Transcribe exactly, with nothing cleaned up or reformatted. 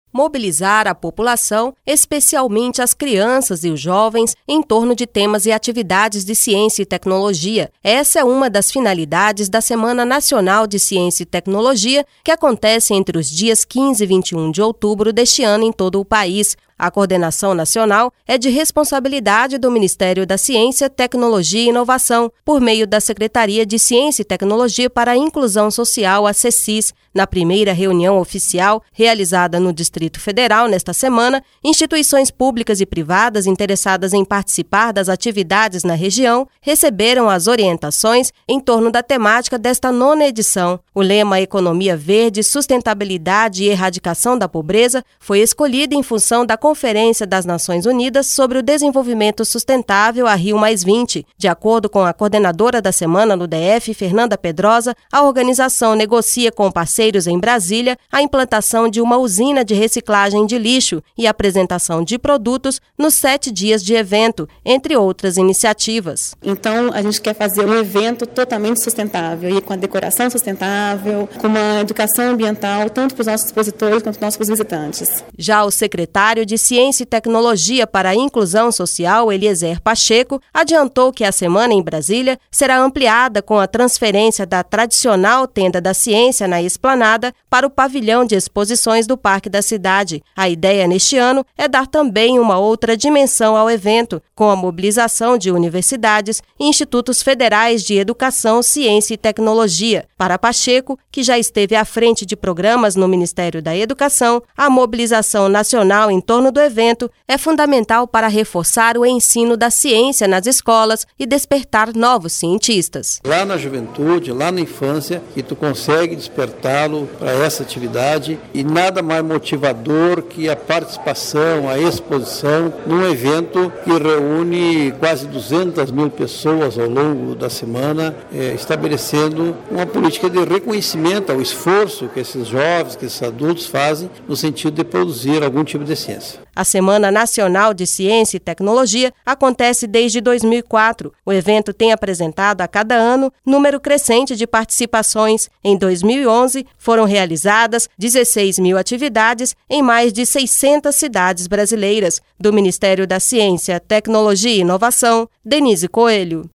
mobilizar a população, especialmente as crianças e os jovens, em torno de temas e atividades de ciência e tecnologia. Essa é uma das finalidades da Semana Nacional de Ciência e Tecnologia, que acontece entre os dias quinze e vinte e um de outubro deste ano em todo o país. A coordenação nacional é de responsabilidade do Ministério da Ciência, Tecnologia e Inovação, por meio da Secretaria de Ciência e Tecnologia para a Inclusão Social, a CECIS. Na primeira reunião oficial, realizada no Distrito Federal nesta semana, instituições públicas e privadas interessadas em participar das atividades na região receberam as orientações em torno da temática desta nona edição. O lema Economia Verde, Sustentabilidade e Erradicação da Pobreza foi escolhido em função da Conferência das Nações Unidas sobre o Desenvolvimento Sustentável, a Rio mais vinte. De acordo com a coordenadora da semana no D F, Fernanda Pedrosa, a organização negocia com parceiros em Brasília a implantação de uma usina de reciclagem de lixo e apresentação de produtos nos sete dias de evento, entre outras iniciativas. Então, a gente quer fazer um evento totalmente sustentável e com a decoração sustentável, com uma educação ambiental, tanto para os nossos expositores quanto para os nossos visitantes. Já o secretário de Ciência e Tecnologia para a Inclusão Social, Eliezer Pacheco, adiantou que a semana em Brasília será ampliada com a transferência da tradicional Tenda da Ciência na Esplanada para o pavilhão de exposições do Parque da Cidade. A ideia neste ano é dar também uma outra dimensão ao evento, com a mobilização de universidades e institutos federais de educação, ciência e tecnologia. Para Pacheco, que já esteve à frente de programas no Ministério da Educação, a mobilização nacional em torno do evento é fundamental para reforçar o ensino da ciência nas escolas e despertar novos cientistas. Lá na juventude, lá na infância, que tu consegue despertar para essa atividade, e nada mais motivador que a participação, a exposição num evento que reúne quase duzentas mil pessoas ao longo da semana, eh, estabelecendo uma política de reconhecimento ao esforço que esses jovens, que esses adultos fazem no sentido de produzir algum tipo de ciência. A Semana Nacional de Ciência e Tecnologia acontece desde dois mil e quatro. O evento tem apresentado a cada ano número crescente de participações. Em dois mil e onze, foram realizadas dezesseis mil atividades em mais de seiscentas cidades brasileiras. Do Ministério da Ciência, Tecnologia e Inovação, Denise Coelho.